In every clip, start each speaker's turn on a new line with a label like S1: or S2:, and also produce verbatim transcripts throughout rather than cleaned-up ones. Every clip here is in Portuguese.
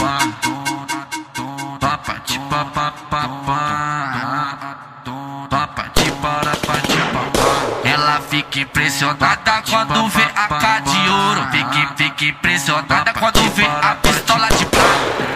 S1: Topa de papapá, topa de parapá. Ela fica impressionada quando vê a K de ouro. Fica, fica impressionada quando vê a pistola de prata.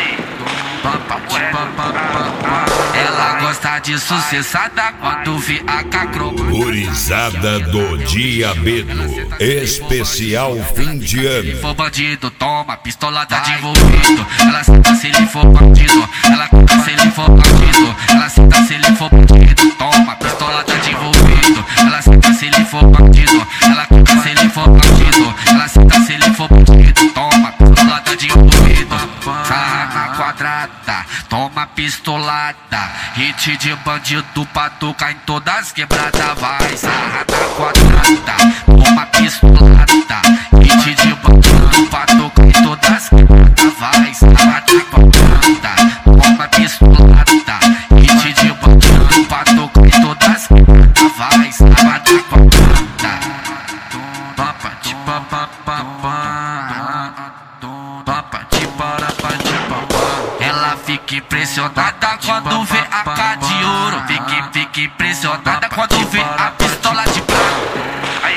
S1: Ela gosta de sucessada quando vê a K croma.
S2: Gurizada do Diabedo, especial fim de ano.
S1: Se ele for bandido, toma, pistolada de envolvido. Ela senta se ele for bandido. Ela conta se ele for bandido. Ela senta se ele for bandido. Toma, pistolada de envolvido. Ela senta se ele for bandido. Ela conta se ele for bandido. Ela senta se ele for bandido. Toma, pistolada de envolvido. Sarra na quadrada, toma pistolada. Hit de bandido pra tocar em todas as quebradas. Vai, sarra na quadrada, toma pistolada. Hit de bandido pra tocar em todas as quebradas. Vai, sarra na quadrada, toma pistolada. Hit de bandido pra tocar em todas as quebradas. Vai, sarra na quadrada. Topa de papapá, topa de parapá. Ela fica impressionada quando vê a K de ouro. Fica, fica impressionada quando vê a pistola de prata.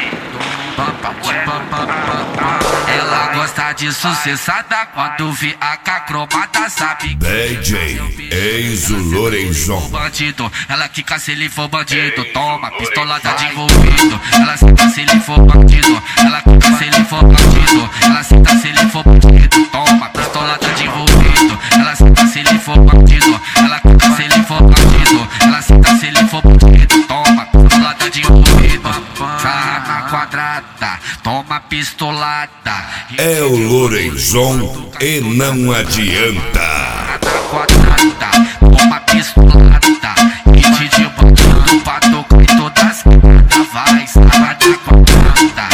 S1: Ela gosta de sucessada quando vê a K cromada, sabe?
S2: D J Enzo Lorenzon.
S1: Bandido, ela quica se ele for bandido. Toma, pistolada de envolvido. Ela senta se ele for bandido. Ela quica se ele for bandido. Ela senta se ele for bandido. Toma, pistolada de envolvido. Ela senta se ele for bandido. Ela quica se ele for bandido. Ela senta se ele for bandido. Toma, pistolada de envolvido. Sarra na quadrada, toma pistolada.
S2: É o Lorenzon e não adianta.
S1: Na quadrada, toma pistolada. Hit de bandido pra tocar em todas as quebradas. Vai, sarra na quadrada,